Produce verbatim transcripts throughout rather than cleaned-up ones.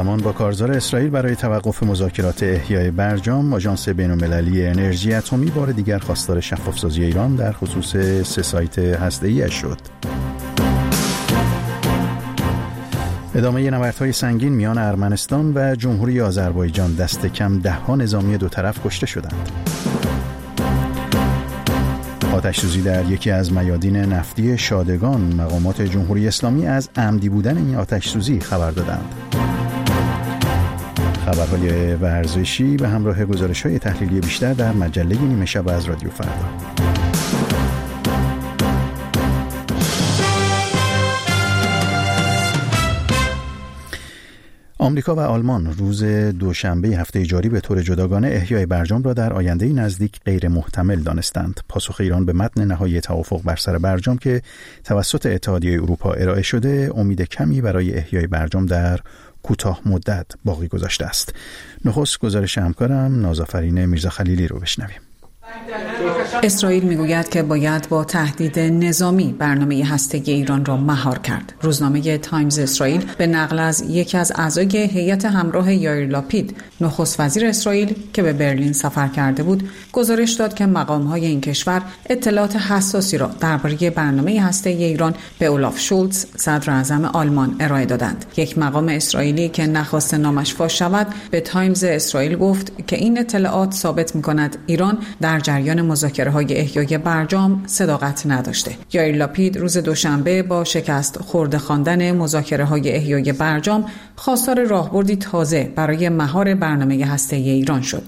همزمان با کارزار اسرائیل برای توقف مذاکرات احیای برجام، آژانس بین‌المللی انرژی اتمی بار دیگر خواستار شفاف‌سازی ایران در خصوص سه سایت هسته‌ای‌اش شد. ادامه نبردهای سنگین میان ارمنستان و جمهوری آذربایجان، دست کم ده ها نظامی دو طرف کشته شدند. آتش‌سوزی در یکی از میادین نفتی شادگان، مقامات جمهوری اسلامی از عمدی بودن این آتش‌سوزی خبر دادند. خبرهای ورزشی به همراه گزارش‌های تحلیلی بیشتر در مجله نیمه شب از رادیو فردا. آمریکا و آلمان روز دوشنبه هفته جاری به طور جداگانه احیای برجام را در آینده نزدیک غیر محتمل دانستند. پاسخ ایران به متن نهایی توافق بر سر برجام که توسط اتحادیه اروپا ارائه شده، امید کمی برای احیای برجام در کوتاه مدت باقی گذاشته است. نخست گزارش همکارم نازآفرین میرزا خلیلی رو بشنویم. اسرائیل میگوید که باید با تهدید نظامی برنامه هسته‌ای ایران را مهار کرد. روزنامه تایمز اسرائیل به نقل از یکی از اعضای هیئت همراه یائیر لاپید، نخست وزیر اسرائیل که به برلین سفر کرده بود، گزارش داد که مقام‌های این کشور اطلاعات حساسی را درباره برنامه هسته‌ای ایران به اولاف شولتز، صدر اعظم آلمان، ارائه دادند. یک مقام اسرائیلی که نخواست نامش فاش شود، به تایمز اسرائیل گفت که این اطلاعات ثابت می‌کند ایران در جریان مذاکره‌های احیای برجام صداقت نداشته. یائیر لاپید روز دوشنبه با شکست خورده خواندن مذاکره‌های احیای برجام خواستار راهبردی تازه برای مهار برنامه هسته‌ای ایران شد.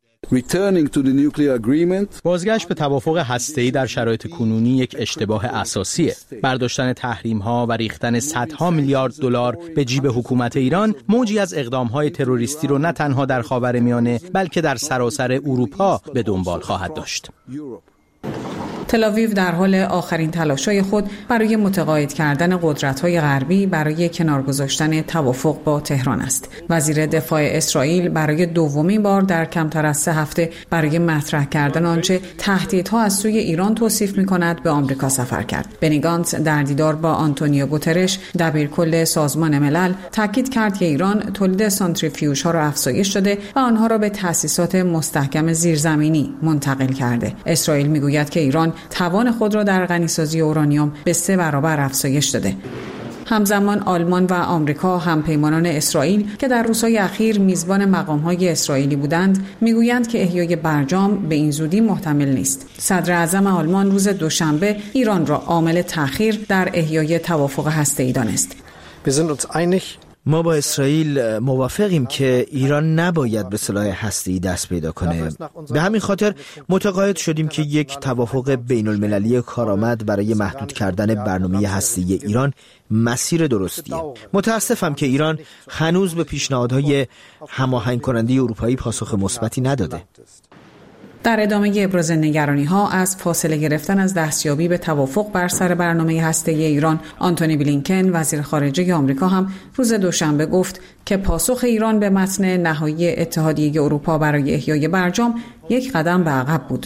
بازگشت به توافق هسته‌ای در شرایط کنونی یک اشتباه اساسیه. برداشتن تحریم‌ها و ریختن صدها میلیارد دلار به جیب حکومت ایران موجی از اقدام‌های تروریستی رو نه تنها در خاورمیانه بلکه در سراسر اروپا به دنبال خواهد داشت. تل‌آویو در حال آخرین تلاش‌های خود برای متقاعد کردن قدرت‌های غربی برای کنار گذاشتن توافق با تهران است. وزیر دفاع اسرائیل برای دومین بار در کمتر از سه هفته برای مطرح کردن آنچه تهدیدها از سوی ایران توصیف می‌کند به آمریکا سفر کرد. بنی گانتز در دیدار با آنتونیو گوترش، دبیرکل سازمان ملل، تاکید کرد که ایران تولید سانتریفیوژها را افزایش داده و آنها را به تأسیسات مستحکم زیرزمینی منتقل کرده. اسرائیل می‌گوید که ایران توان خود را در غنیسازی اورانیوم به سه برابر افزایش داده. همزمان آلمان و آمریکا، همپیمانان اسرائیل که در روزهای اخیر میزبان مقام‌های اسرائیلی بودند، میگویند که احیای برجام به این زودی محتمل نیست. صدر اعظم آلمان روز دوشنبه ایران را عامل تأخیر در احیای توافق هسته‌ای دانست. ما با اسرائیل موافقیم که ایران نباید به سلاح هسته‌ای دست پیدا کنه. به همین خاطر متقاعد شدیم که یک توافق بین‌المللی کارآمد برای محدود کردن برنامه هسته‌ای ایران مسیر درستیه. متاسفم که ایران هنوز به پیشنهادهای هماهنگ کننده اروپایی پاسخ مثبتی نداده. در ادامه ابراز نگرانی‌ها از فاصله گرفتن از دستیابی به توافق بر سر برنامه هسته‌ای ایران، آنتونی بلینکن وزیر خارجه آمریکا هم روز دوشنبه گفت که پاسخ ایران به متن نهایی اتحادیه اروپا برای احیای برجام یک قدم به عقب بود.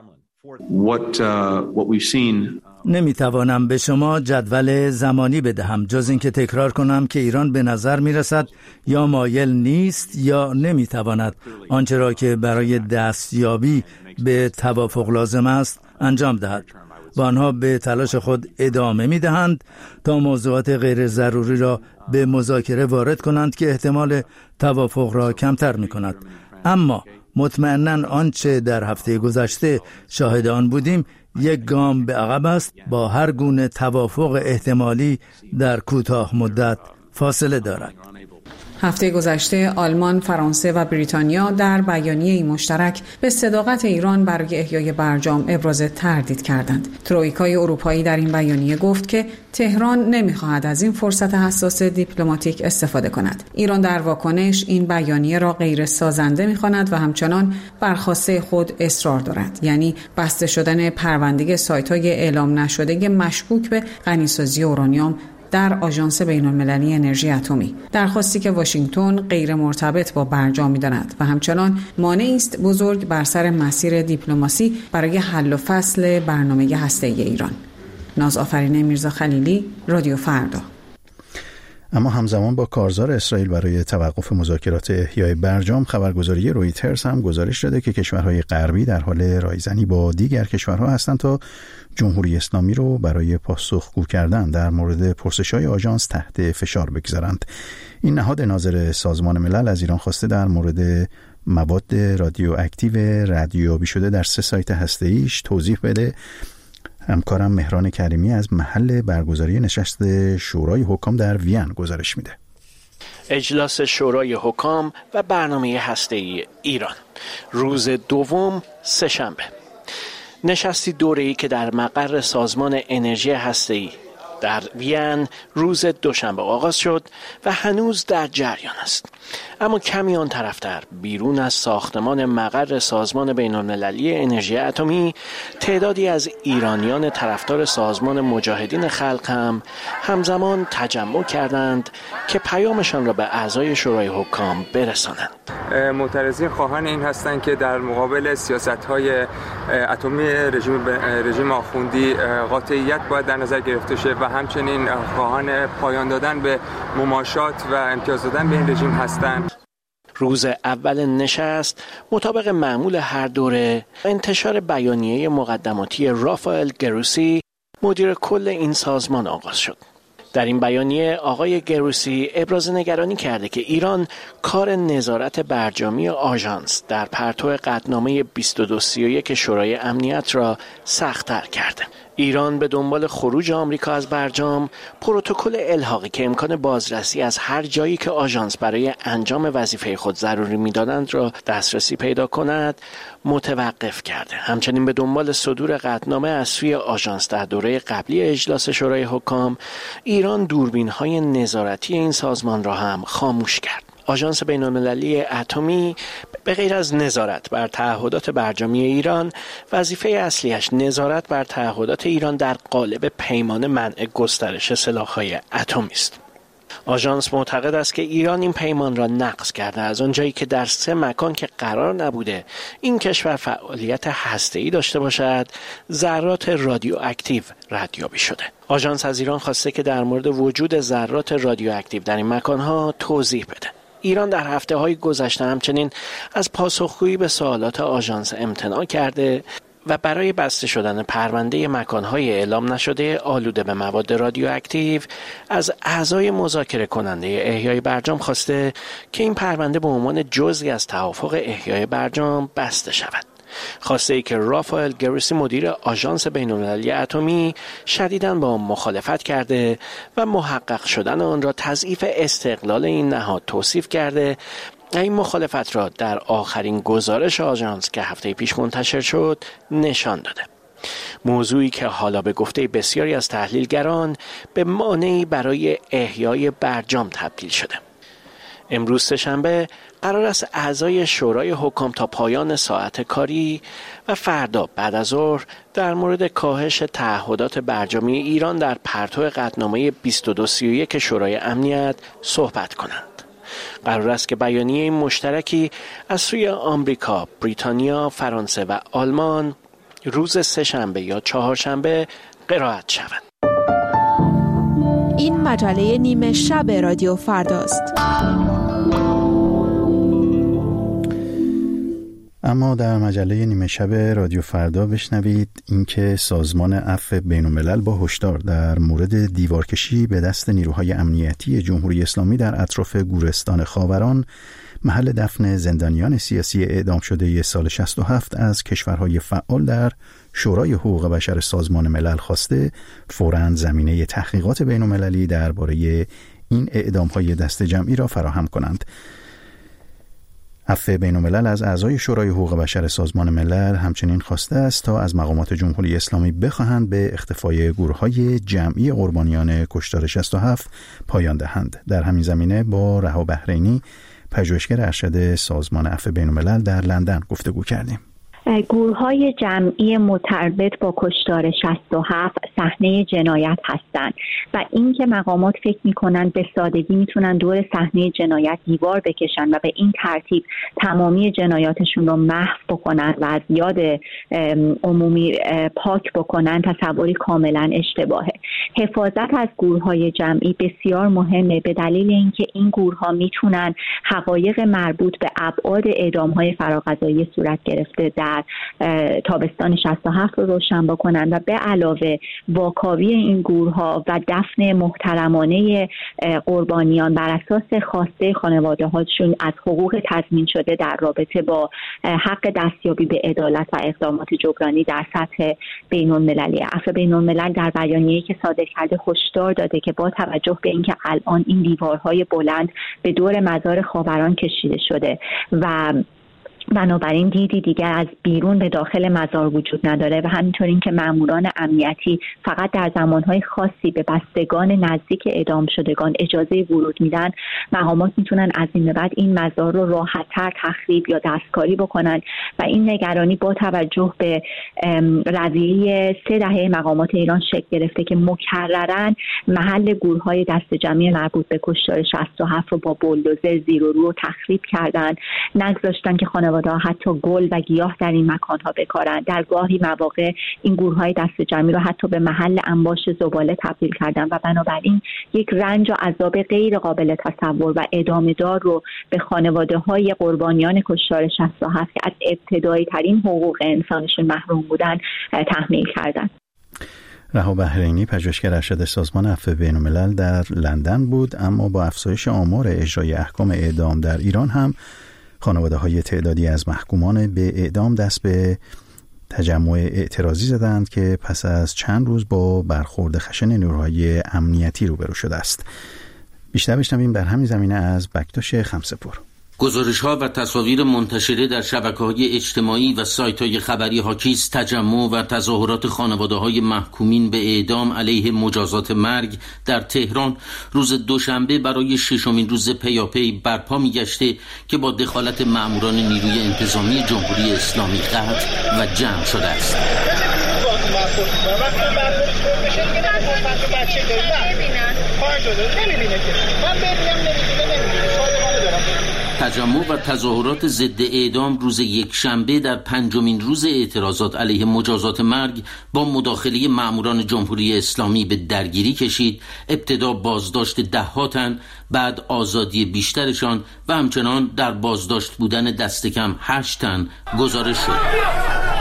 What, uh, what we've seen نمیتوانم به شما جدول زمانی بدهم جز اینکه تکرار کنم که ایران به نظر میرسد یا مایل نیست یا نمیتواند آنچه را که برای دستیابی به توافق لازم است انجام دهد و آنها به تلاش خود ادامه میدهند تا موضوعات غیر ضروری را به مذاکره وارد کنند که احتمال توافق را کمتر میکند. اما مطمئناً آنچه در هفته گذشته شاهد آن بودیم یک گام به عقب است. با هر گونه توافق احتمالی در کوتاه مدت فاصله دارد. هفته گذشته آلمان، فرانسه و بریتانیا در بیانیه‌ای مشترک به صداقت ایران برای احیای برجام ابراز تردید کردند. ترویکای اروپایی در این بیانیه گفت که تهران نمی‌خواهد از این فرصت حساس دیپلماتیک استفاده کند. ایران در واکنش این بیانیه را غیر سازنده می‌خواند و همچنان بر خواسته خود اصرار دارد، یعنی بسته شدن پرونده سایت‌های اعلام نشده مشکوک به غنیسازی اورانیوم در آژانس بین‌المللی انرژی اتمی، درخواستی که واشنگتن غیر مرتبط با برجام می‌داند و همچنان مانعی است بزرگ بر سر مسیر دیپلماسی برای حل و فصل برنامه هسته‌ای ایران. نازآفرین میرزا خلیلی، رادیو فردا. اما همزمان با کارزار اسرائیل برای توقف مذاکرات احیای برجام، خبرگزاری رویترز هم گزارش داده که کشورهای غربی در حال رایزنی با دیگر کشورها هستند تا جمهوری اسلامی رو برای پاسخگو کردن در مورد پرسش‌های آژانس تحت فشار بگذارند. این نهاد ناظر سازمان ملل از ایران خواسته در مورد مواد رادیواکتیو ردیابی شده در سه سایت هسته‌ایش توضیح بده. همکارم مهران کریمی از محل برگزاری نشست شورای حکام در وین گزارش میده. اجلاس شورای حکام و برنامه هسته‌ای ایران، روز دوم، سه‌شنبه. نشستی دوره‌ای که در مقر سازمان انرژی هسته‌ای در وین روز دوشنبه آغاز شد و هنوز در جریان است. اما کمی آن طرفتر بیرون از ساختمان مقر سازمان بین‌المللی انرژی اتمی، تعدادی از ایرانیان طرفدار سازمان مجاهدین خلق هم همزمان تجمع کردند که پیامشان را به اعضای شورای حکام برسانند. معترضین خواهان این هستند که در مقابل سیاست‌های اتمی رژیم رژیم آخوندی قاطعیت باید در نظر گرفته شه و همچنین خواهان پایان دادن به مماشات و امتیاز دادن به این رژیم هستند. روز اول نشست مطابق معمول هر دوره انتشار بیانیه مقدماتی رافائل گروسی، مدیر کل این سازمان آغاز شد. در این بیانیه آقای گروسی ابراز نگرانی کرده که ایران کار نظارت برجامی آژانس در پرتو قطعنامه بیست و دو سی و یک شورای امنیت را سخت‌تر کرده. ایران به دنبال خروج آمریکا از برجام، پروتکل الحاقی که امکان بازرسی از هر جایی که آژانس برای انجام وظیفه خود ضروری می‌دانند را دسترسی پیدا کند، متوقف کرده. همچنین به دنبال صدور قطعنامه از سوی آژانس در دوره قبلی اجلاس شورای حکام، ایران دوربین‌های نظارتی این سازمان را هم خاموش کرد. آژانس بین‌المللی اتمی به غیر از نظارت بر تعهدات برجامی ایران، وظیفه اصلیش نظارت بر تعهدات ایران در قالب پیمان منع گسترش سلاح‌های اتمی است. آژانس معتقد است که ایران این پیمان را نقض کرده، از آنجایی که در سه مکان که قرار نبوده این کشور فعالیت هسته‌ای داشته باشد، ذرات رادیواکتیو ردیابی شده. آژانس از ایران خواسته که در مورد وجود ذرات رادیواکتیو در این مکان‌ها توضیح بده. ایران در هفته‌های گذشته همچنین از پاسخگویی به سوالات آژانس امتناع کرده و برای بسته شدن پرونده مکان‌های اعلام نشده آلوده به مواد رادیواکتیو از اعضای مذاکره کننده احیای برجام خواسته که این پرونده به عنوان جزئی از توافق احیای برجام بسته شود. خواسته ای که رافائل گروسی مدیر آژانس بین‌المللی اتمی شدیداً با آن مخالفت کرده و محقق شدن آن را تضعیف استقلال این نهاد توصیف کرده. این مخالفت را در آخرین گزارش آژانس که هفته پیش منتشر شد نشان داده. موضوعی که حالا به گفته بسیاری از تحلیلگران به مانعی برای احیای برجام تبدیل شده. امروز سه‌شنبه قرار است اعضای شورای حکام تا پایان ساعت کاری و فردا بعد از ظهر در مورد کاهش تعهدات برجامی ایران در پرتو قطعنامه بیست و دو سی و یک شورای امنیت صحبت کنند. قرار است که بیانیه مشترکی از سوی آمریکا، بریتانیا، فرانسه و آلمان روز سه‌شنبه یا چهارشنبه قرائت شود. این مجله نیمه شب رادیو فرداست. اما در مجله نیمه شب رادیو فردا بشنوید اینکه سازمان عفو بین‌الملل با هشدار در مورد دیوارکشی به دست نیروهای امنیتی جمهوری اسلامی در اطراف گورستان خاوران، محل دفن زندانیان سیاسی اعدام شده سال شصت و هفت، از کشورهای فعال در شورای حقوق بشر سازمان ملل خواسته فوراً زمینه تحقیقات بین‌المللی درباره این اعدام‌های دست جمعی را فراهم کنند. عفو بین‌الملل از اعضای شورای حقوق بشر سازمان ملل همچنین خواسته است تا از مقامات جمهوری اسلامی بخواهند به اختفای گروه‌های جمعی قربانیان کشتار شصت و هفت پایان دهند. در همین زمینه با رها بحرینی، پژوهشگر ارشد سازمان عفو بین‌الملل در لندن گفتگو کردیم. گروه‌های جمعی مرتبط با کشتار شصت و هفت صحنه جنایت هستند و اینکه مقامات فکر می‌کنند به سادگی میتونن دور صحنه جنایت دیوار بکشن و به این ترتیب تمامی جنایاتشون رو محو بکنن و از یاد عمومی پاک بکنن، تصوری کاملا اشتباهه. حفاظت از گورهای جمعی بسیار مهمه، به دلیل اینکه این گورها میتونن حقایق مربوط به ابعاد اعدام‌های فراقضایی صورت گرفته در تابستان شصت و هفت رو روشن بکنن و به علاوه واکاوی این گورها و دفن محترمانه قربانیان بر اساس خواسته خانواده‌هاشون از حقوق تضمین شده در رابطه با حق دستیابی به عدالت و اقدامات جبرانی در سطح بین‌المللی. عفو بین‌الملل در بیانیه‌ای که صادر کرده هشدار داده که با توجه به اینکه الان این دیوارهای بلند به دور مزار خاوران کشیده شده و بنابراین دیدی دیگر از بیرون به داخل مزار وجود نداره و همینطور این که ماموران امنیتی فقط در زمانهای خاصی به بستگان نزدیک اعدام شدگان اجازه ورود میدن، مقامات میتونن از این به بعد این مزار رو راحت‌تر تخریب یا دستکاری بکنن و این نگرانی با توجه به رویه سه دهه مقامات ایران شکل گرفته که مکرراً محل گورهای دست جمعی مربوط به کشتار شصت و هفت رو با بولدوزر زیر و رو تخریب کردن، نگذاشتن که خانواده حتی گل و گیاه در این مکانها بکارن. در گاهی مواقع این گورهای دست جمعی رو حتی به محل انباش زباله تبدیل کردن و بنابراین یک رنج و عذاب غیر قابل تصور و ادامه دار رو به خانواده های قربانیان کشتار شصت و هفت که از ابتدایی ترین حقوق انسانشون محروم بودن تحمیل کردن. رها بحرینی، پژوهشگر ارشد سازمان عفو بین‌الملل در لندن بود. اما با افزایش آمار اجرای احکام اعدام در ایران هم خانواده‌های تعدادی از محکومان به اعدام دست به تجمع اعتراضی زدند که پس از چند روز با برخورد خشن نیروهای امنیتی روبرو شده است. بیشتر بشنویم در همین زمینه از بکتاش خمسه‌پور. گزارش‌ها و تصاویر منتشره در شبکه‌های اجتماعی و سایت‌های خبری حاکی از تجمع و تظاهرات خانواده‌های محکومین به اعدام علیه مجازات مرگ در تهران روز دوشنبه برای ششمین روز پیاپی برپا می‌گشته که با دخالت مأموران نیروی انتظامی جمهوری اسلامی قطع و جمع شده است. تجمع و تظاهرات ضد اعدام روز یک شنبه در پنجمین روز اعتراضات علیه مجازات مرگ با مداخله مأموران جمهوری اسلامی به درگیری کشید. ابتدا بازداشت ده ها تن، بعد آزادی بیشترشان و همچنان در بازداشت بودن دست کم هشت تن گزارش شد.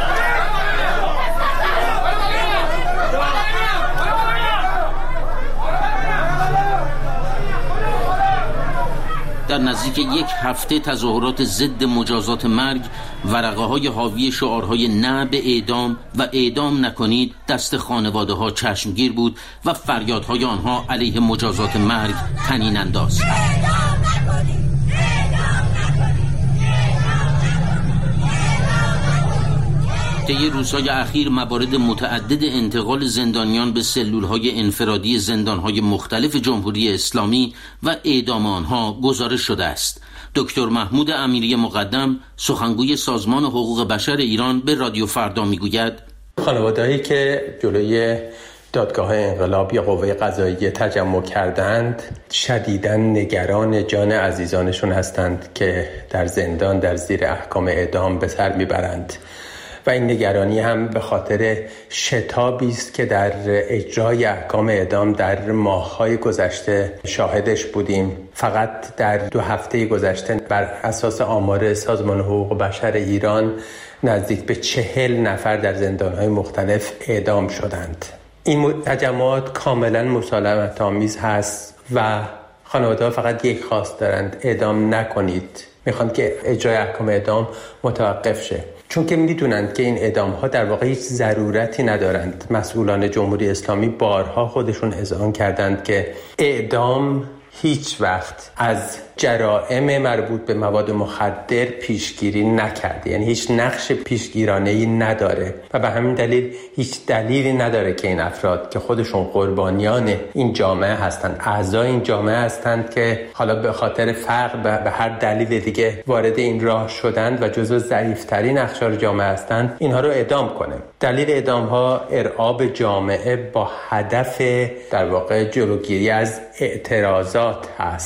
در نزدیک یک هفته تظاهرات ضد مجازات مرگ، ورقه های حاوی شعارهای نه به اعدام و اعدام نکنید دست خانواده ها چشمگیر بود و فریادهای آنها علیه مجازات مرگ طنین انداز. طی روزهای اخیر موارد متعدد انتقال زندانیان به سلولهای انفرادی زندانهای مختلف جمهوری اسلامی و اعدام آنها گزارش شده است. دکتر محمود امیری مقدم، سخنگوی سازمان حقوق بشر ایران، به رادیو فردا میگوید خانواده‌ای که جلوی دادگاه انقلاب یا قوه قضاییه تجمع کردند شدیداً نگران جان عزیزانشون هستند که در زندان در زیر احکام اعدام به سر میبرند و این نگرانی هم به خاطر شتابی است که در اجرای احکام اعدام در ماه‌های گذشته شاهدش بودیم. فقط در دو هفته گذشته بر اساس آمار سازمان حقوق بشر ایران نزدیک به چهل نفر در زندان‌های مختلف اعدام شدند. این تجمعات کاملا مسالمت آمیز هست و خانواده‌ها فقط یک خواست دارند: اعدام نکنید. میخوان که اجرای احکام اعدام متوقف شه، چون که میدونند که این اعدام‌ها در واقع هیچ ضرورتی ندارند. مسئولان جمهوری اسلامی بارها خودشون اذعان کردند که اعدام هیچ وقت از جرائم مربوط به مواد مخدر پیشگیری نکرده، یعنی هیچ نقش پیشگیرانه‌ای نداره و به همین دلیل هیچ دلیلی نداره که این افراد که خودشون قربانیان این جامعه هستند، اعضای این جامعه هستند که حالا به خاطر فقر به هر دلیل دیگه وارد این راه شدند و جزو ضعیف‌ترین اقشار جامعه هستند، اینها رو اعدام کنه. دلیل اعدام‌ها ارعاب جامعه با هدف در واقع جلوگیری از اعتراضات هست.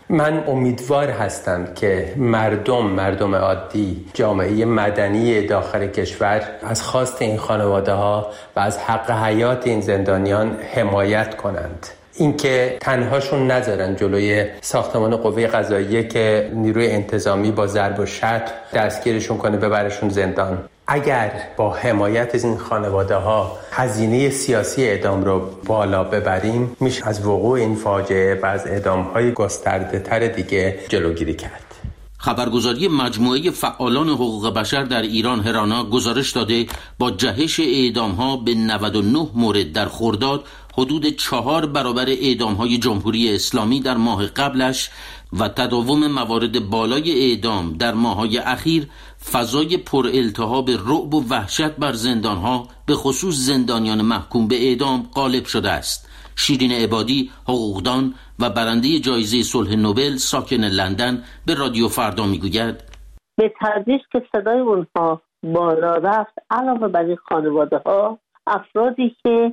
من امیدوار هستم که مردم مردم عادی، جامعه مدنی داخل کشور از خواست این خانواده ها و از حق حیات این زندانیان حمایت کنند. اینکه تنهاشون نذارن جلوی ساختمان قوه قضاییه که نیروی انتظامی با ضرب و شتم دستگیرشون کنه ببرشون زندان. اگر با حمایت از این خانواده ها هزینه سیاسی اعدام رو بالا ببریم، میشه از وقوع این فاجعه و از اعدام های گسترده تر دیگه جلوگیری کرد. خبرگزاری مجموعه فعالان حقوق بشر در ایران هرانا گزارش داده با جهش اعدام‌ها به نود و نه مورد در خرداد حدود چهار برابر اعدام‌های جمهوری اسلامی در ماه قبلش و تداوم موارد بالای اعدام در ماه‌های اخیر فضای پر التهاب رعب و وحشت بر زندان‌ها به خصوص زندانیان محکوم به اعدام غالب شده است. شیرین عبادی، حقوقدان و برنده جایزه صلح نوبل ساکن لندن به رادیو فردا میگوید به تدریج که صدای اونها بالا رفت، علاوه بر این خانواده ها افرادی که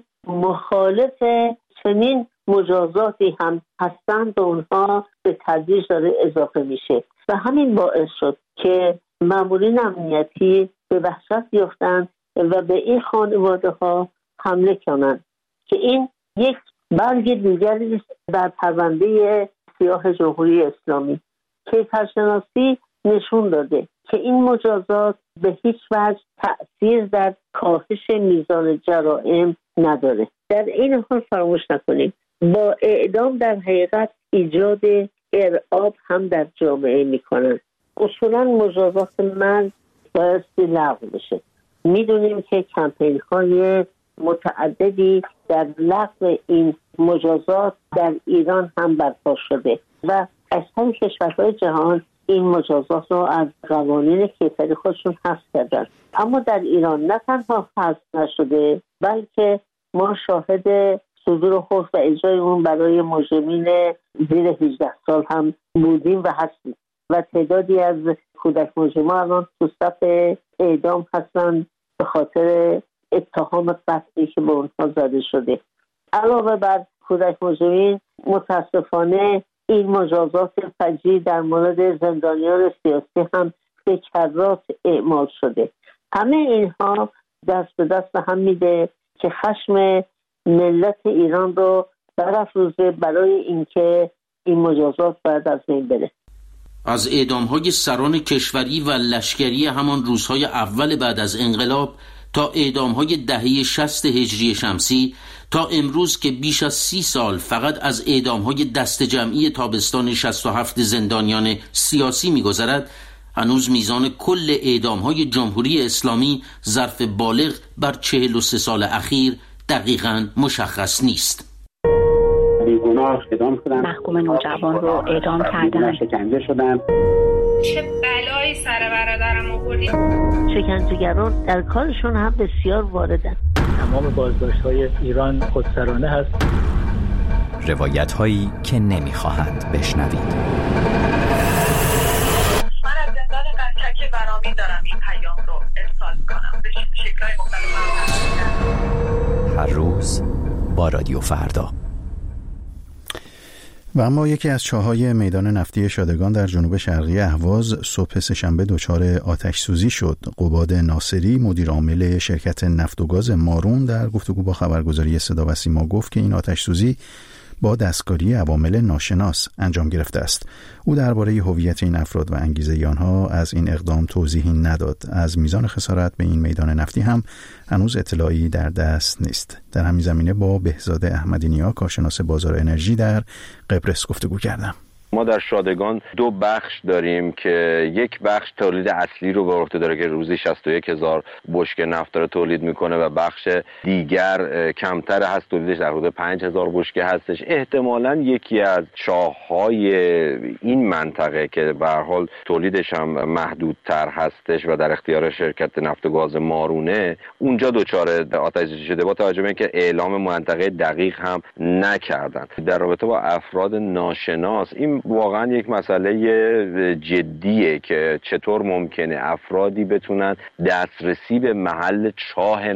مخالف چنین مجازاتی هم هستند به اونها به تدریج داره اضافه میشه و همین باعث شد که مامورین امنیتی به وحشت بیفتند و به این خانواده ها حمله کنند که این یک برگ دیگری در پرونده سیاه جمهوری اسلامی کیفرشناسی نشون داده که این مجازات به هیچ وجه تأثیر در کاهش میزان جرائم نداره. در این حال فراموش نکنیم با اعدام در حقیقت ایجاد ارعاب هم در جامعه میکنن. اصولا مجازات مرگ باید لغو بشه. میدونیم که کمپین های متعددی در لغو این مجازات در ایران هم برپا شده و اکثر کشورهای جهان این مجازات رو از قوانین کیفری خودشون حذف کردن، اما در ایران نه تنها حذف نشده بلکه ما شاهد صدور حکم و اجرای اون برای مجرمین زیر هجده سال هم بودیم و هستیم و تعدادی از کودک مجرمان الان تو صف اعدام هستن به خاطر اتهام قتلی که به اونها زده شده. علاوه بر کودک مجرمین متاسفانه این مجازات فجیع در مورد زندانیان سیاسی هم به کرات اعمال شده. همه اینها دست به دست هم میده که خشم ملت ایران رو برافروزه برای اینکه این مجازات باید از بین بره. از اعدام‌های سران کشوری و لشکری همان روزهای اول بعد از انقلاب تا اعدام‌های دهه شصت هجری شمسی تا امروز که بیش از سی سال فقط از اعدام‌های دست جمعی تابستان شصت و هفت زندانیان سیاسی می‌گذرد، هنوز میزان کل اعدام‌های جمهوری اسلامی ظرف بالغ بر چهل و سه سال اخیر دقیقاً مشخص نیست. بیگناه اعدام شدن، محکوم نوجوان رو اعدام کردن، شکنجه شدن. چه بلایی سر برادرم آوردی؟ شکنجهگران در کارشون هم بسیار واردن. تمام بازداشت‌های ایران خودسرانه هست. روایت‌هایی که نمی‌خواهند بشنوید. من از زندان قنچک برامین دارم این پیام رو ارسال کنم به شکل‌های مختلف. هر روز با رادیو فردا. و اما یکی از چاهای میدان نفتی شادگان در جنوب شرقی اهواز صبح سه‌شنبه دچار آتش سوزی شد. قباد ناصری مدیر عامل شرکت نفت و گاز مارون در گفتگو با خبرگزاری صدا و سیما گفت که این آتش سوزی با دستکاری عوامل ناشناس انجام گرفته است. او درباره هویت این افراد و انگیزه آنها از این اقدام توضیحی نداد. از میزان خسارت به این میدان نفتی هم هنوز اطلاعی در دست نیست. در همین زمینه با بهزاد احمدی نیا کارشناس بازار انرژی در قبرس گفتگو کردم. ما در شادگان دو بخش داریم که یک بخش تولید اصلی رو به عهده داره که روزی شصت و یک هزار بشکه نفت داره تولید میکنه و بخش دیگر کمتر هست، تولیدش در حدود پنج هزار بشکه هستش. احتمالاً یکی از چاه‌های این منطقه که به هر حال تولیدش هم محدودتر هستش و در اختیار شرکت نفت و گاز مارونه اونجا دچار آتش سوزی شده، با توجه به اینکه اعلام منطقه دقیق هم نکردن. در رابطه با افراد ناشناس این واقعا یک مسئله جدیه که چطور ممکنه افرادی بتونن دسترسی به محل چاه نفت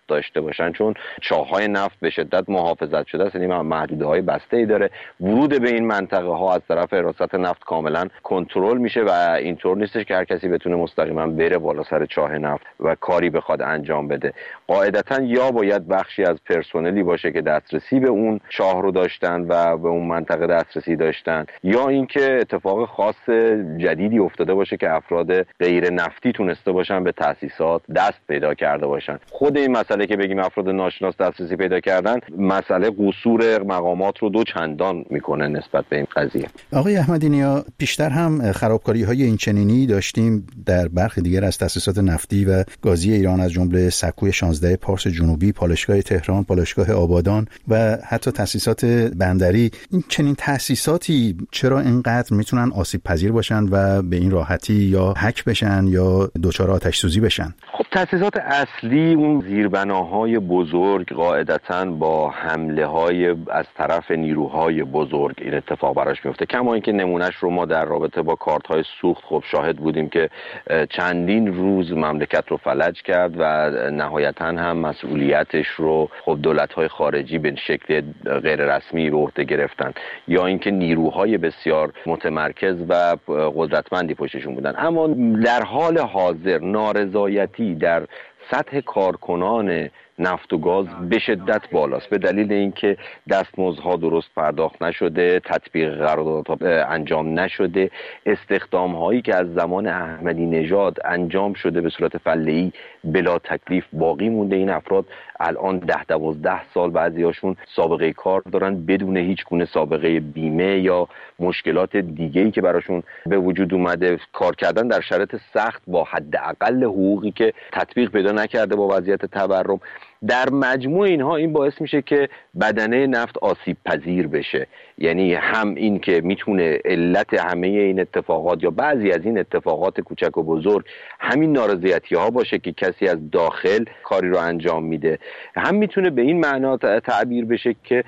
داشته باشن، چون چاه‌های نفت به شدت محافظت شده است، یعنی محدوده‌های بسته‌ای داره. ورود به این منطقه ها از طرف حراست نفت کاملا کنترل میشه و اینطور نیستش که هر کسی بتونه مستقیما بره بالا سر چاه نفت و کاری بخواد انجام بده. قاعدتاً یا باید بخشی از پرسنلی باشه که دسترسی به اون چاه رو داشتن و به اون منطقه دسترسی داشتن، یا اینکه اتفاق خاص جدیدی افتاده باشه که افراد غیر نفتی تونسته باشن به تأسیسات دست پیدا کرده باشن. خود این مسئله که بگیم افراد ناشناس دسترسی پیدا کردن، مسئله قصور مقامات رو دو چندان میکنه نسبت به این قضیه. آقای احمدی نیا، پیشتر هم خرابکاری‌های این چنینی داشتیم در برخی دیگر از تأسیسات نفتی و گازی ایران، از جمله سکوی شانزده پارس جنوبی، پالایشگاه تهران، پالایشگاه آبادان و حتی تأسیسات بندری. این چنین تأسیساتی چرا اینقدر میتونن آسیب پذیر باشن و به این راحتی یا هک بشن یا دچار آتش سوزی بشن؟ خب تأسیسات اصلی، اون زیربناهای بزرگ، قاعدتاً با حمله های از طرف نیروهای بزرگ این اتفاق براش میفته. کما اینکه نمونهش رو ما در رابطه با کارت های سوخت خب شاهد بودیم که چندین روز مملکت رو فلج کرد و نهایتاً هم مسئولیتش رو خب دولت های خارجی به شکل غیر رسمی به عهده گرفتن، یا اینکه نیروهای بسیار متمرکز و قدرتمندی پشتشون بودن. اما در حال حاضر نارضایتی در سطح کارکنان نفت و گاز به شدت بالاست، به دلیل اینکه دستمزدها درست پرداخت نشده، تطبیق قراردادها انجام نشده، استخدام هایی که از زمان احمدی نژاد انجام شده به صورت فله‌ای بلا تکلیف باقی مونده. این افراد الان ده دوازده سال بعضیاشون سابقه کار دارن بدون هیچ گونه سابقه بیمه یا مشکلات دیگه‌ای که براشون به وجود اومده. کار کردن در شرایط سخت با حداقل حقوقی که تطبیق پیدا نکرده با وضعیت تورم. در مجموع اینها این باعث میشه که بدنه نفت آسیب پذیر بشه. یعنی هم این که میتونه علت همه این اتفاقات یا بعضی از این اتفاقات کوچک و بزرگ همین نارضایتی ها باشه که کسی از داخل کاری رو انجام میده، هم میتونه به این معنا تعبیر بشه که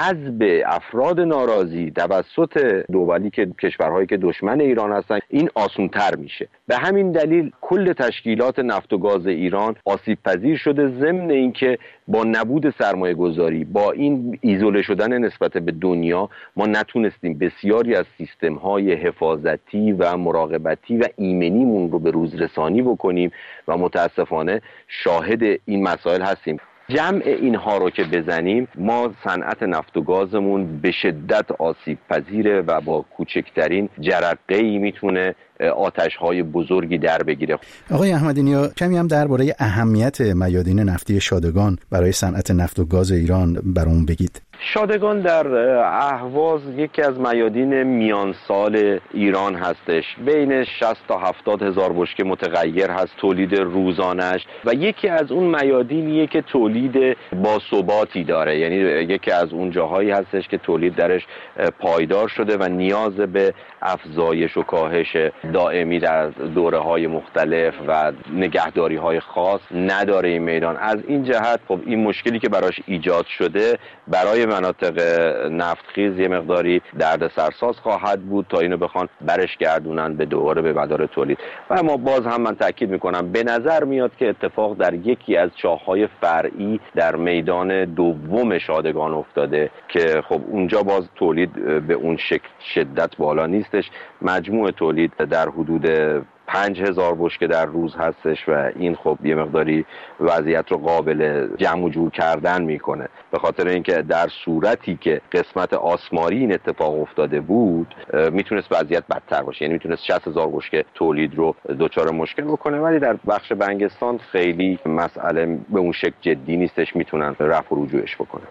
جذب افراد ناراضی توسط دولی که کشورهایی که دشمن ایران هستن این آسان‌تر میشه. به همین دلیل کل تشکیلات نفت و گاز ایران آسیب پذیر شده، ضمن اینکه با نبود سرمایه گذاری، با این ایزوله شدن نسبت به دنیا، ما نتونستیم بسیاری از سیستم های حفاظتی و مراقبتی و ایمنیمون رو به روز رسانی بکنیم و متاسفانه شاهد این مسائل هستیم. جمع اینها رو که بزنیم، ما صنعت نفت و گازمون به شدت آسیب پذیره و با کوچکترین جرقه‌ای میتونه آتش‌های بزرگی در بگیره. آقای احمدی نیا، کمی هم درباره اهمیت میادین نفتی شادگان برای صنعت نفت و گاز ایران برامون بگید. شادگان در اهواز یکی از میادین میان سال ایران هستش. بین شصت تا هفتاد هزار بشکه متغیر هست تولید روزانش و یکی از اون میادینیه که تولید باثباتی داره. یعنی یکی از اون جاهایی هستش که تولید درش پایدار شده و نیاز به افزایش و کاهش دائمی در دوره‌های مختلف و نگهداری‌های خاص نداره این میدان. از این جهت خب این مشکلی که براش ایجاد شده برای مناطق نفتخیز یه مقداری دردسرساز خواهد بود تا اینو بخوان برش گردونن به دوباره به مدار تولید. و اما باز هم من تاکید میکنم به نظر میاد که اتفاق در یکی از چاه‌های فرعی در میدان دوم شادگان افتاده که خب اونجا باز تولید به اون شکل شدت بالا نیستش. مجموع تولید در حدود پنج هزار بشکه در روز هستش و این خب یه مقداری وضعیت رو قابل جمع و جور کردن میکنه، به خاطر اینکه در صورتی که قسمت آسماری این اتفاق افتاده بود میتونست وضعیت بدتر باشه، یعنی میتونست شصت هزار بشکه تولید رو دچار مشکل بکنه. ولی در بخش بنگستان خیلی مسئله به اون شکل جدی نیستش، میتونن رفع و رجوعش بکنن.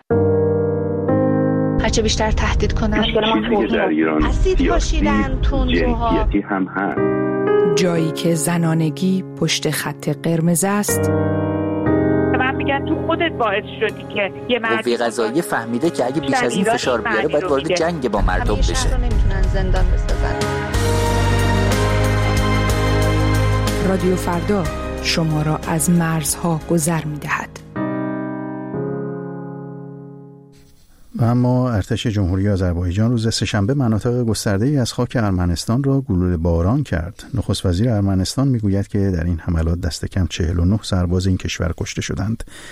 هرچه بیشتر تهدید کنن مشکل ما در ایران اسید پاشیدن، تندروها، جنسیتی هم هست. جایی که زنانگی پشت خط قرمز است. من میگم تو خودت باعث شدی که یه مردی قوه قضاییه فهمیده که اگه بیش از این فشار بیاره باید وارد جنگ با مردم بشه. شهر رو نمیتونن زندان بسازن. رادیو فردا شما را از مرزها گذر میدهد. و اما ارتش جمهوری آذربایجان روز سه‌شنبه مناطق گسترده‌ای از خاک ارمنستان را گلوله باران کرد. نخست وزیر ارمنستان میگوید که در این حملات دست کم چهل و نه سرباز این کشور کشته شدند.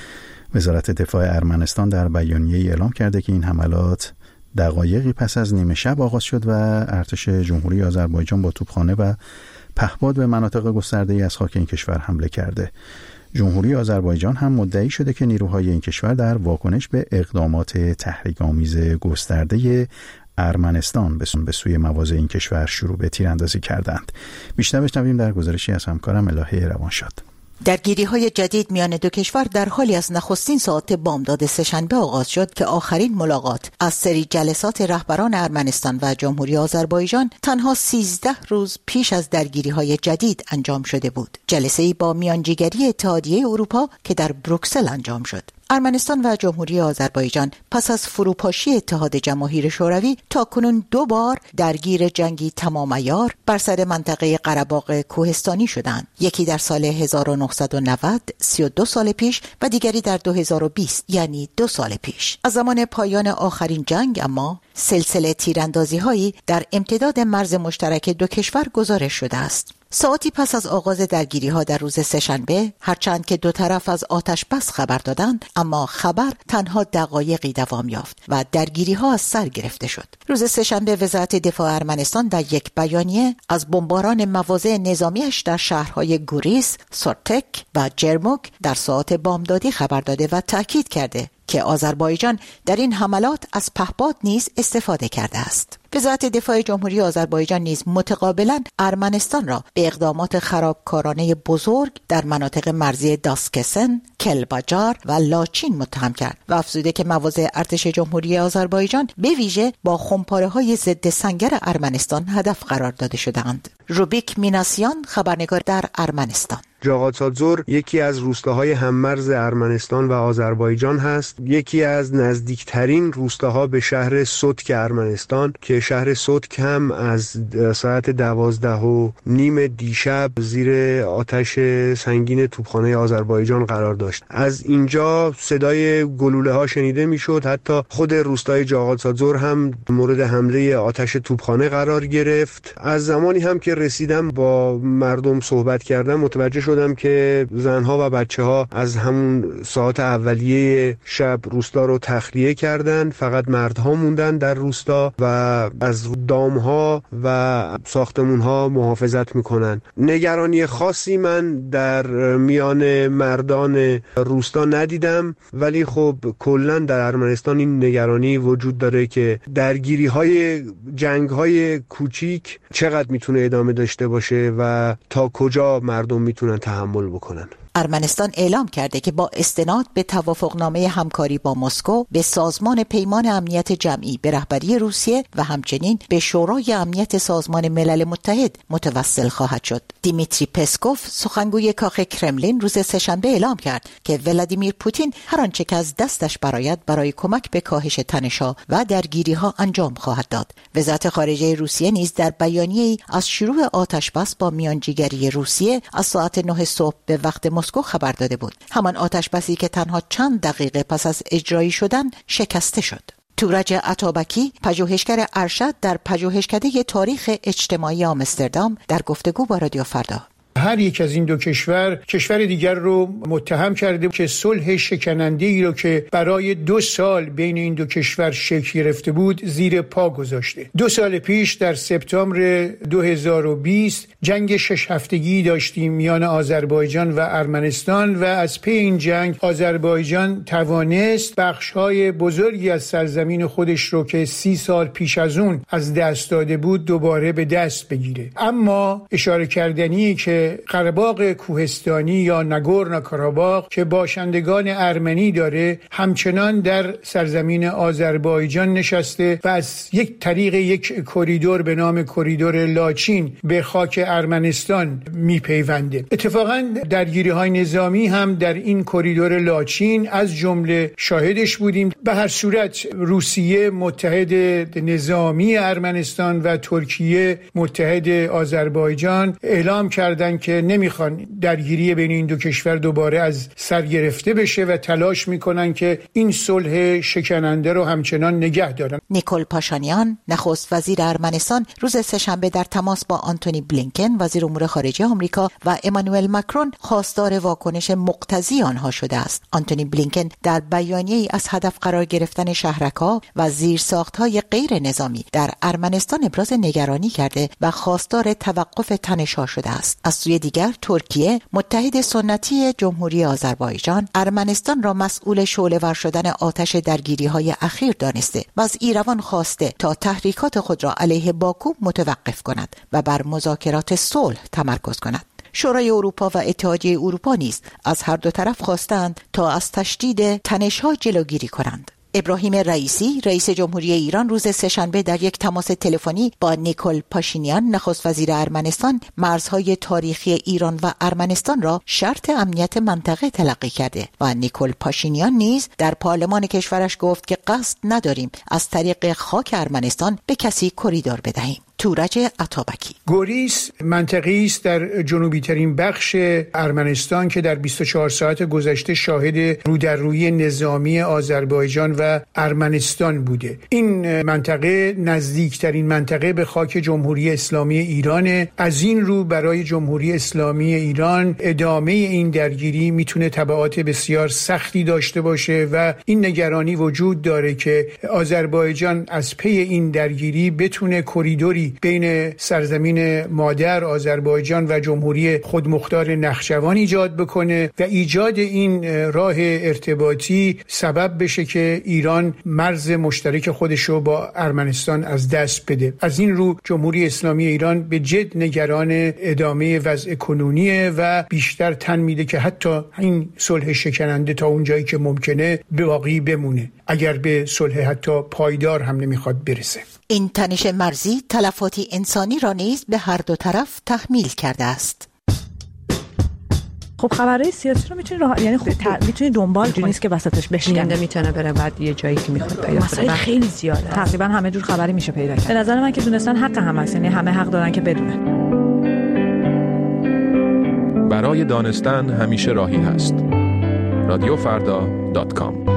وزارت دفاع ارمنستان در بیانیه‌ای اعلام کرده که این حملات دقایقی پس از نیمه شب آغاز شد و ارتش جمهوری آذربایجان با توپخانه و پهپاد به مناطق گسترده‌ای از خاک این کشور حمله کرده. جمهوری آذربایجان هم مدعی شده که نیروهای این کشور در واکنش به اقدامات تحریک‌آمیز گسترده ارمنستان به سوی مواضع این کشور شروع به تیراندازی کردند. بیشتر بشنویم در گزارشی از همکارم الهه روانشاد. درگیری‌های جدید میان دو کشور در حالی از نخستین ساعات بامداد سه‌شنبه آغاز شد که آخرین ملاقات از سری جلسات رهبران ارمنستان و جمهوری آذربایجان تنها سیزده روز پیش از درگیری‌های جدید انجام شده بود. جلسه‌ای با میانجیگری اتحادیه اروپا که در بروکسل انجام شد. ارمنستان و جمهوری آذربایجان پس از فروپاشی اتحاد جماهیر شوروی تاکنون دو بار درگیر جنگی تمام عیار بر سر منطقه قره‌باغ کوهستانی شدند. یکی در سال هزار و نهصد و نود، سی و دو سال پیش، و دیگری در دو هزار و بیست، یعنی دو سال پیش. از زمان پایان آخرین جنگ اما سلسله تیراندازی‌هایی در امتداد مرز مشترک دو کشور گزارش شده است. ساعتی پس از آغاز درگیری‌ها در روز سه‌شنبه، هرچند که دو طرف از آتش بس خبر دادند، اما خبر تنها دقایقی دوام یافت و درگیری‌ها از سر گرفته شد. روز سه‌شنبه وزارت دفاع ارمنستان در یک بیانیه از بمباران مواضع نظامیش در شهرهای گوریس، سورتک و جرموک در ساعات بامدادی خبر داده و تأکید کرده که آذربایجان در این حملات از پهپاد نیز استفاده کرده است. وزارت دفاع جمهوری آذربایجان نیز متقابلا ارمنستان را به اقدامات خرابکارانه بزرگ در مناطق مرزی داسکسن، کلباجار و لاچین متهم کرد و افزوده که مواضع ارتش جمهوری آذربایجان به ویژه با خمپاره‌های ضد سنگر ارمنستان هدف قرار داده شده‌اند. روبیک میناسیان، خبرنگار در ارمنستان: جاغاتسادزور یکی از روستاهای هممرز ارمنستان و آذربایجان هست. یکی از نزدیکترین روستاها به شهر سوتک ارمنستان که شهر سوتک هم از ساعت دوازده و نیم دیشب زیر آتش سنگین توپخانه آذربایجان قرار داشت. از اینجا صدای گلوله ها شنیده میشد. حتی خود روستای جاغاتسادزور هم مورد حمله آتش توپخانه قرار گرفت. از زمانی هم که رسیدم با مردم صحبت کردم متوجه شدم که زنها و بچه ها از همون ساعت اولیه شب روستا رو تخلیه کردن. فقط مردها موندن در روستا و از دامها و ساختمونها محافظت میکنن. نگرانی خاصی من در میان مردان روستا ندیدم، ولی خب کلا در ارمنستان این نگرانی وجود داره که درگیری های جنگ های کوچیک چقدر میتونه ادامه داشته باشه و تا کجا مردم میتونن تحمل بکنن. ارمنستان اعلام کرده که با استناد به توافقنامه همکاری با مسکو به سازمان پیمان امنیت جمعی به رهبری روسیه و همچنین به شورای امنیت سازمان ملل متحد متوسل خواهد شد. دیمیتری پسکوف، سخنگوی کاخ کرملین، روز سه‌شنبه اعلام کرد که ولادیمیر پوتین هر آنچه که از دستش برآید برای کمک به کاهش تنش‌ها و درگیری‌ها انجام خواهد داد. وزارت خارجه روسیه نیز در بیانیه‌ای از شروع آتش‌بس با میانجیگری روسیه از ساعت نه صبح به وقت مسکو خبر داده بود. همان آتش‌بسی که تنها چند دقیقه پس از اجرایی شدن شکسته شد. تورج عطابکی، پژوهشگر ارشد در پژوهشکده تاریخ اجتماعی آمستردام، در گفتگو با رادیو فردا: هر یک از این دو کشور کشور دیگر رو متهم کرده که صلح شکننده‌ای رو که برای دو سال بین این دو کشور شکل گرفته بود زیر پا گذاشته. دو سال پیش در سپتامبر دو هزار و بیست جنگ شش هفتگی داشتیم میان آذربایجان و ارمنستان و از پی این جنگ آذربایجان توانست بخش‌های بزرگی از سرزمین خودش رو که سی سال پیش از اون از دست داده بود دوباره به دست بگیره. اما اشاره کردنی که قره‌باغ کوهستانی یا ناگورنو کاراباغ که باشندگان ارمنی داره همچنان در سرزمین آذربایجان نشسته و از یک طریق یک کریدور به نام کریدور لاچین به خاک ارمنستان میپیونده. اتفاقا درگیری‌های نظامی هم در این کریدور لاچین از جمله شاهدش بودیم. به هر صورت روسیه متحد نظامی ارمنستان و ترکیه متحد آذربایجان اعلام کردن کردن که نمیخوان درگیری بین این دو کشور دوباره از سر گرفته بشه و تلاش میکنن که این صلح شکننده رو همچنان نگه دارن. نیکول پاشانیان نخست وزیر ارمنستان روز سه‌شنبه در تماس با آنتونی بلینکن وزیر امور خارجه آمریکا و امانوئل ماکرون خواستار واکنش مقتضی آنها شده است. آنتونی بلینکن در بیانیه‌ای از هدف قرار گرفتن شهرک‌ها و زیرساخت‌های غیر نظامی در ارمنستان ابراز نگرانی کرده و خواستار توقف تنش‌ها شده است. از سوی دیگر ترکیه متحد سنتی جمهوری آذربایجان ارمنستان را مسئول شعله‌ور شدن آتش درگیری‌های اخیر دانسته و از ایروان خواسته تا تحریکات خود را علیه باکو متوقف کند و بر مذاکرات صلح تمرکز کند. شورای اروپا و اتحادیه اروپا نیز از هر دو طرف خواستند تا از تشدید تنش‌ها جلوگیری کنند. ابراهیم رئیسی رئیس جمهوری ایران روز سه‌شنبه در یک تماس تلفنی با نیکول پاشینیان نخست وزیر ارمنستان مرزهای تاریخی ایران و ارمنستان را شرط امنیت منطقه تلقی کرده و نیکول پاشینیان نیز در پارلمان کشورش گفت که قصد نداریم از طریق خاک ارمنستان به کسی کریدور بدهیم. تورج عطابکی. گوریس منطقه‌ای است در جنوبی ترین بخش ارمنستان که در بیست و چهار ساعت گذشته شاهد رودررویی نظامی آذربایجان و ارمنستان بوده. این منطقه نزدیکترین منطقه به خاک جمهوری اسلامی ایران. از این رو برای جمهوری اسلامی ایران ادامه این درگیری میتونه تبعات بسیار سختی داشته باشه و این نگرانی وجود داره که آذربایجان از پی این درگیری بتونه کریدوری بین سرزمین مادر آذربایجان و جمهوری خودمختار نخجوان ایجاد بکنه و ایجاد این راه ارتباطی سبب بشه که ایران مرز مشترک خودش رو با ارمنستان از دست بده. از این رو جمهوری اسلامی ایران به جد نگران ادامه وضع کنونیه و بیشتر تن میده که حتی این صلح شکننده تا اونجایی که ممکنه باقی بمونه، اگر به صلح حتی پایدار هم نمیخواد برسه. این تنش مرزی تلفاتی انسانی را نیز به هر دو طرف تحمیل کرده است. خب خبرهای سیاسی رو میتونی راه... یعنی خب ت... میتونی دنبال کنی، نیست که وسطش بشکنه. میتونه بره بعد یه جایی که میخواد پیدا کنه. مسائل خیلی زیاده. تقریبا همه جور خبری میشه پیدا کرد. به نظر من که دونستن حق همه است، یعنی همه حق دارن که بدونن. برای دانستن همیشه راهی هست. رادیو فردا دات کام.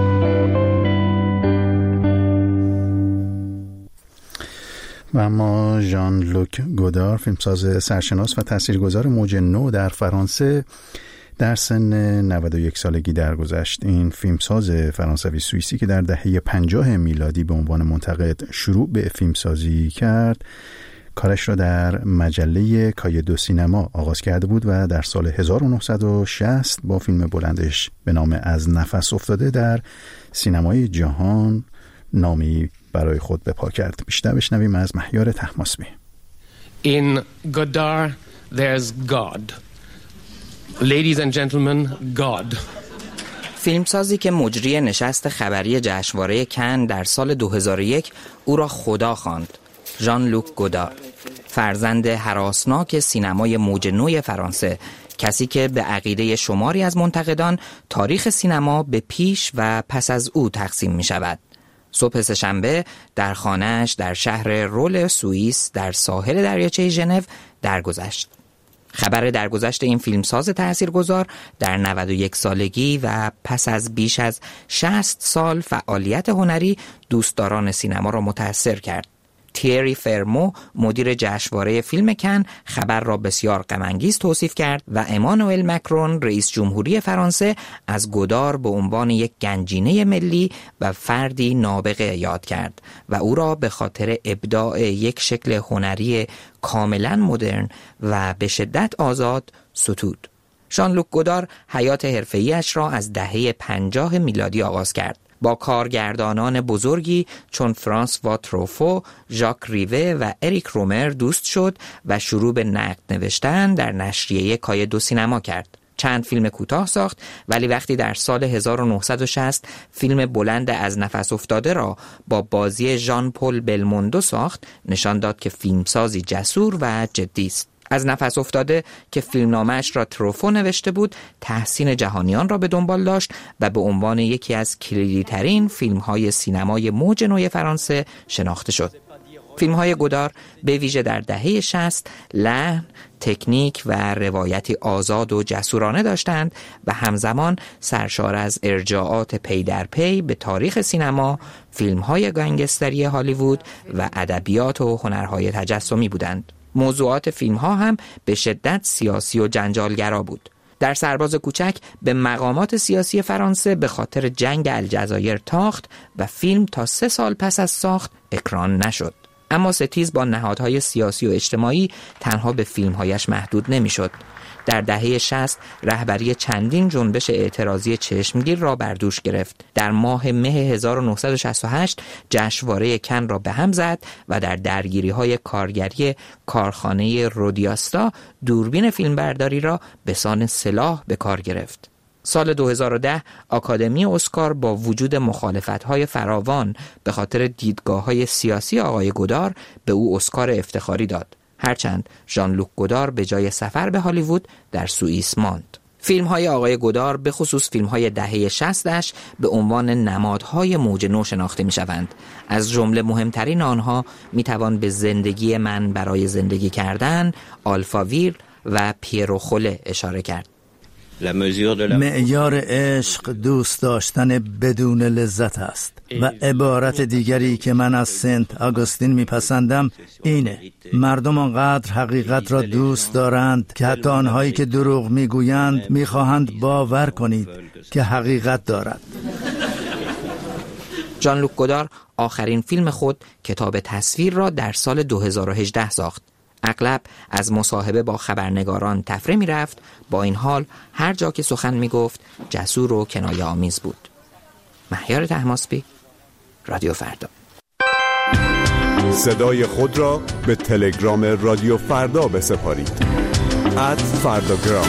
و اما ژان لوک گودار، فیلمساز سرشناس و تاثیرگذار موج نو در فرانسه، در سن نود و یک سالگی درگذشت. این فیلمساز فرانسوی سوئیسی که در دهه پنجاه میلادی به عنوان منتقد شروع به فیلمسازی کرد، کارش را در مجله کایه دو سینما آغاز کرده بود و در سال هزار و نهصد و شصت با فیلم بلندش به نام از نفس افتاده در سینمای جهان نامی برای خود به پا کرد. بیشتر بشنویم از مهیار طهماسبی. In Godard there's God. Ladies and gentlemen, God. فیلمسازی که مجری نشست خبری جشنواره کن در سال دو هزار و یک او را خدا خواند. ژان لوک گودار، فرزند هراسناک سینمای موج نوی فرانسه، کسی که به عقیده شماری از منتقدان تاریخ سینما به پیش و پس از او تقسیم می شود. صبح سه‌شنبه در خانه‌اش در شهر رول سوئیس در ساحل دریاچه ژنو درگذشت. خبر درگذشت این فیلمساز تاثیرگذار در نود و یک سالگی و پس از بیش از شصت سال فعالیت هنری دوستداران سینما را متأثر کرد. تیری فرمو، مدیر جشنواره فیلم کن، خبر را بسیار غم‌انگیز توصیف کرد و امانوئل مکرون، رئیس جمهوری فرانسه، از گودار به عنوان یک گنجینه ملی و فردی نابغه یاد کرد و او را به خاطر ابداع یک شکل هنری کاملا مدرن و به شدت آزاد ستود. ژان لوک گودار حیات حرفه‌ایش را از دهه پنجاه میلادی آغاز کرد. با کارگردانان بزرگی چون فرانسوا تروفو، ژاک ریوه و اریک رومر دوست شد و شروع به نقد نوشتن در نشریه کایه دو سینما کرد. چند فیلم کوتاه ساخت، ولی وقتی در سال هزار و نهصد و شصت فیلم بلند از نفس افتاده را با بازی ژان پل بلموندو ساخت، نشان داد که فیلمسازی جسور و جدی است. از نفس افتاده که فیلمنامه‌اش را تروفو نوشته بود، تحسین جهانیان را به دنبال داشت و به عنوان یکی از کلیدی‌ترین فیلم‌های سینمای موج نوی فرانسه شناخته شد. فیلم‌های گودار به ویژه در دهه شصت لحن، تکنیک و روایتی آزاد و جسورانه داشتند و همزمان سرشار از ارجاعات پی در پی به تاریخ سینما، فیلم‌های گنگستری هالیوود و ادبیات و هنرهای تجسمی بودند. موضوعات فیلم‌ها هم به شدت سیاسی و جنجالگرا بود. در سرباز کوچک به مقامات سیاسی فرانسه به خاطر جنگ الجزایر تاخت و فیلم تا سه سال پس از ساخت اکران نشد. اما ستیز با نهادهای سیاسی و اجتماعی تنها به فیلمهایش محدود نمیشد. در دهه شصت رهبری چندین جنبش اعتراضی چشمگیر را بر دوش گرفت. در ماه مه هزار و نهصد و شصت و هشت جشنواره کن را به هم زد و در درگیری‌های کارگری کارخانه رودیاستا دوربین فیلمبرداری را به سان سلاح به کار گرفت. سال دو هزار و ده آکادمی اسکار با وجود مخالفت‌های فراوان به خاطر دیدگاه‌های سیاسی آقای گودار به او اسکار افتخاری داد. هرچند ژان لوک گودار به جای سفر به هالیوود در سوئیس ماند. فیلم‌های آقای گودار به خصوص فیلم‌های دهه شصتش به عنوان نمادهای موج نو شناخته می‌شوند. از جمله مهمترین آنها می‌توان به زندگی من برای زندگی کردن، آلفاویر و پیرو خوله اشاره کرد. معیار عشق دوست داشتن بدون لذت است و عبارت دیگری که من از سنت آگوستین میپسندم اینه: مردم آنقدر حقیقت را دوست دارند که حتی آنهایی که دروغ میگویند میخواهند باور کنید که حقیقت دارد. ژان لوک گودار آخرین فیلم خود کتاب تصویر را در سال دو هزار و هجده ساخت. اغلب از مصاحبه با خبرنگاران تفره می رفت، با این حال هر جا که سخن می گفت جسور و کنایه آمیز بود. مهیار طهماسبی، رادیو فردا. صدای خود را به تلگرام رادیو فردا بسپارید. ات فرداگرام.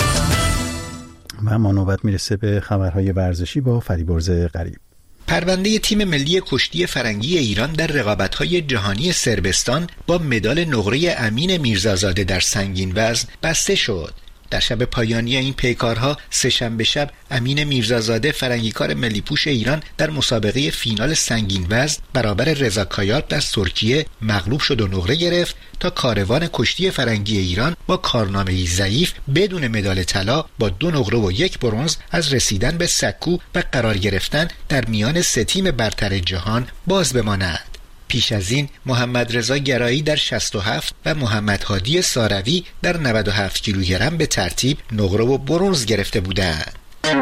و ما نوبت میرسه به خبرهای ورزشی با فریبرز غریب. پرونده تیم ملی کشتی فرنگی ایران در رقابت‌های جهانی صربستان با مدال نقره امین میرزازاده در سنگین وزن بسته شد. در شب پایانی این پیکارها سه‌شنبه شب امین میرزازاده فرنگیکار ملی پوش ایران در مسابقه فینال سنگین وزن برابر رضا کایارپ در ترکیه مغلوب شد و نقره گرفت تا کاروان کشتی فرنگی ایران با کارنامه‌ای ضعیف بدون مدال طلا با دو نقره و یک برنز از رسیدن به سکو و قرار گرفتن در میان سه تیم برتر جهان باز بماند. پیش از این محمد رضا گرایی در شصت و هفت و محمد هادی ساروی در نود و هفت کیلوگرم به ترتیب نقره و برنز گرفته بودند.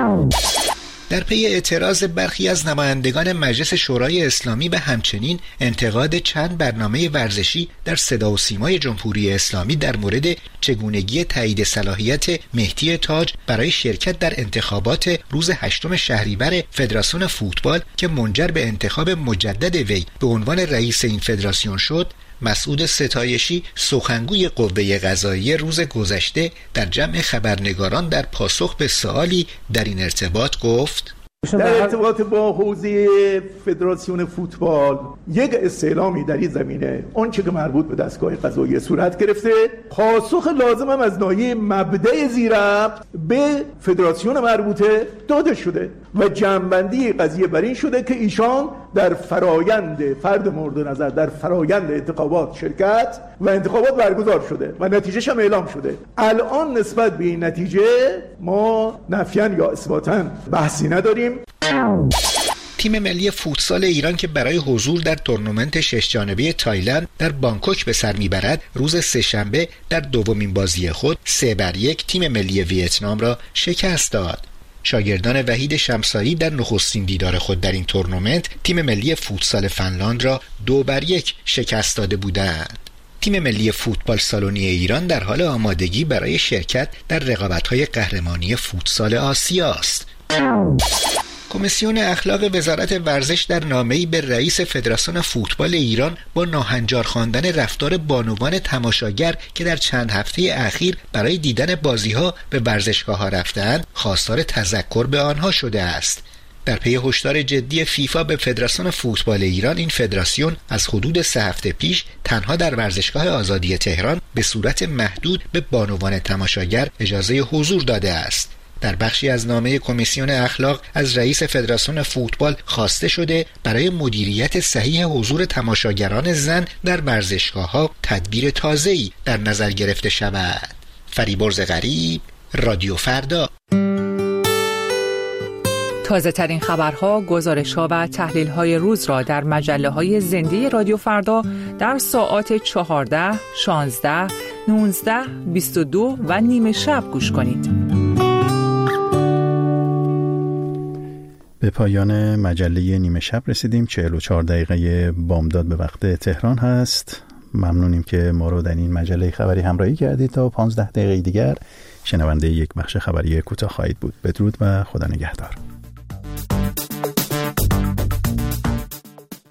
در پی اعتراض برخی از نمایندگان مجلس شورای اسلامی و همچنین انتقاد چند برنامه ورزشی در صدا و سیمای جمهوری اسلامی در مورد چگونگی تایید صلاحیت مهدی تاج برای شرکت در انتخابات روز هشتم شهریور فدراسیون فوتبال که منجر به انتخاب مجدد وی به عنوان رئیس این فدراسیون شد، مسعود ستایشی سخنگوی قوه قضاییه روز گذشته در جمع خبرنگاران در پاسخ به سوالی در این ارتباط گفت: در ارتباط با حوزه فدراسیون فوتبال یک استعلامی در این زمینه اون چه که مربوط به دستگاه قضاییه صورت گرفته، پاسخ لازم هم از ناحیه مبدأ زیربط به فدراسیون مربوطه داده شده و جمع‌بندی قضیه بر این شده که ایشان در فرایند فرد مورد نظر در فرایند انتخابات شرکت و انتخابات برگزار شده و نتیجهش هم اعلام شده. الان نسبت به این نتیجه ما نفیاً یا اثباتاً بحثی نداریم. تیم ملی فوتسال ایران که برای حضور در تورنمنت شش جانبه تایلند در بانکوک به سر میبرد، روز سه‌شنبه در دومین بازی خود سه بر یک تیم ملی ویتنام را شکست داد. شاگردان وحید شمسایی در نخستین دیدار خود در این تورنمنت تیم ملی فوتسال فنلاند را دو بر یک شکست داده بودند. تیم ملی فوتبال سالونی ایران در حال آمادگی برای شرکت در رقابت‌های قهرمانی فوتسال آسیا است. کمیسیون اخلاق وزارت ورزش در نامه‌ای به رئیس فدراسیون فوتبال ایران با ناهنجار خواندن رفتار بانوان تماشاگر که در چند هفته اخیر برای دیدن بازی‌ها به ورزشگاه‌ها رفتند، خواستار تذکر به آنها شده است. در پی هشدار جدی فیفا به فدراسیون فوتبال ایران، این فدراسیون از حدود سه هفته پیش تنها در ورزشگاه آزادی تهران به صورت محدود به بانوان تماشاگر اجازه حضور داده است. در بخشی از نامه کمیسیون اخلاق از رئیس فدراسیون فوتبال خواسته شده برای مدیریت صحیح حضور تماشاگران زن در ورزشگاه‌ها تدبیر تازه‌ای در نظر گرفته شود. فریبرز غریب، رادیو فردا. تازه ترین خبرها، گزارش‌ها و تحلیل‌های روز را در مجله‌های زنده رادیو فردا در ساعات چهارده، شانزده، نوزده، بیست و دو و نیمه شب گوش کنید. به پایان مجله نیمه شب رسیدیم. چهل و چهار دقیقه بامداد به وقت تهران هست. ممنونیم که ما رو در این مجله خبری همراهی کردید. تا پانزده دقیقه دیگر شنونده یک بخش خبری کوتاه خواهید بود. بدرود و خدا نگهدار.